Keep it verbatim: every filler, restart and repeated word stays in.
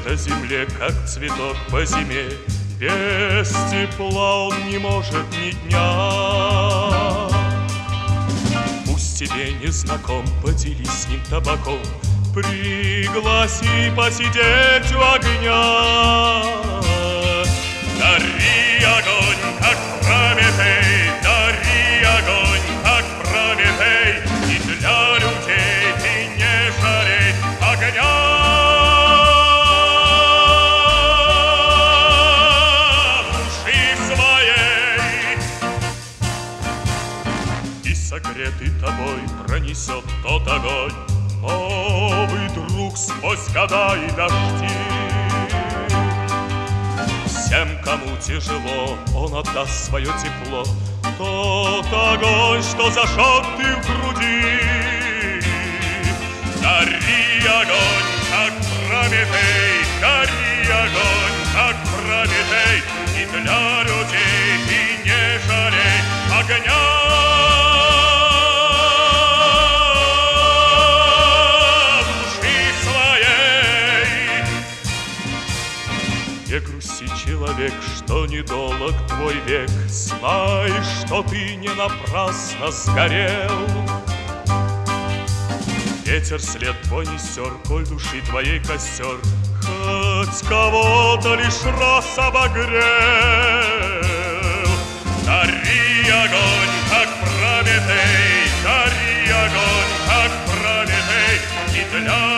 на земле, как цветок по зиме. Без тепла он не может ни дня. Пусть тебе не знаком, поделись с ним табаком, пригласи посидеть у огня. Дари огонь, как Прометей, дари огонь, как Прометей, и для людей ты не жалей огня. Души своей и согретый тобой пронесет тот огонь новый друг сквозь года и дожди. Всем, кому тяжело, он отдаст свое тепло, тот огонь, что зажег ты в груди. Гори огонь, как Прометей, гори огонь, как Прометей, и для людей ты не жалей огня. Не грусти, человек, что недолог твой век, знай, что ты не напрасно сгорел. Ветер след твой не стер, коль души твоей костер хоть кого-то лишь раз обогрел. Гори огонь, как Прометей, гори огонь, как Прометей, и для